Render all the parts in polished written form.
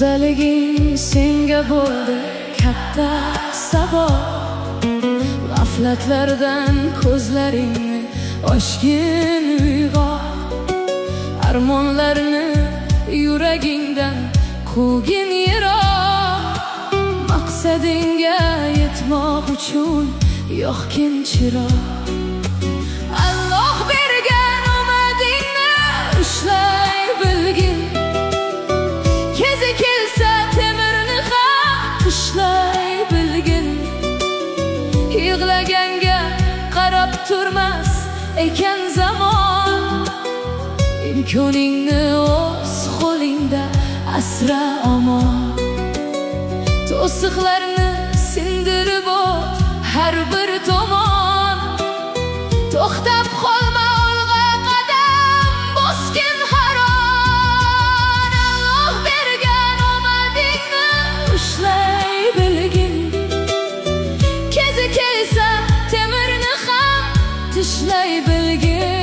So'daliging senga bo'ldi katta sabab, g'aflatlardan ko'zlaringni ochgin uyg'ot, armonlarni yuragingdan quvgin yiroq, maqsadingga yetmoq uchun yo'qkin chiroq. Alloh bergan omadingni ushlay bilgin, kezi kelsa temirni ham tishlay bilgin. Yig'laganga qarab turmas ekan zamon, imkoningni o'z qo'lingda asra omon. To'siqlarni sindirib o't har bir tomon, to'xtab qolma olg'a qadam bosgin har on. Alloh bergan omadingni ushlay bilgin, kezi kelsa temirni ham tishlay bilgin.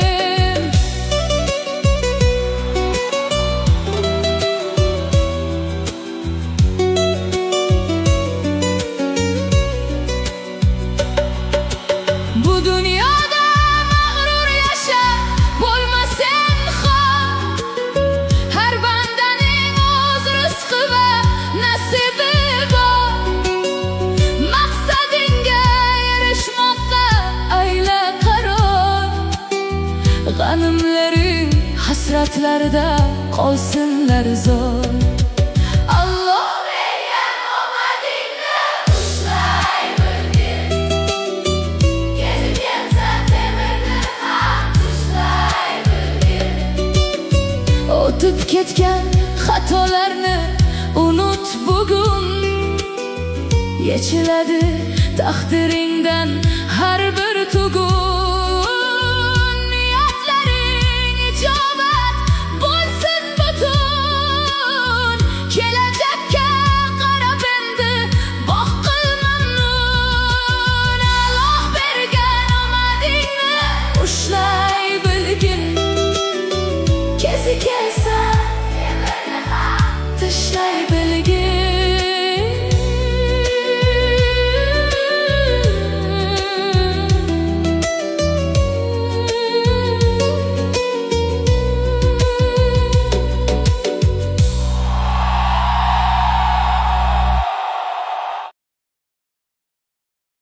Bu dunyoda mag'rur yasha, bo'lma sen xor. Har bandaning o'z rizqi va nasibi bor. Maqsadingga erishmoqqa ayla qaror, g'animlaring hasratlarda qolsinlar zo'r. Alloh bergan omadingni ushlay bilgin, kezi kelsa temirni ham tishlay bilgin. O'tib ketgan xatolarni unut bugun, yechiladi taqdiringdan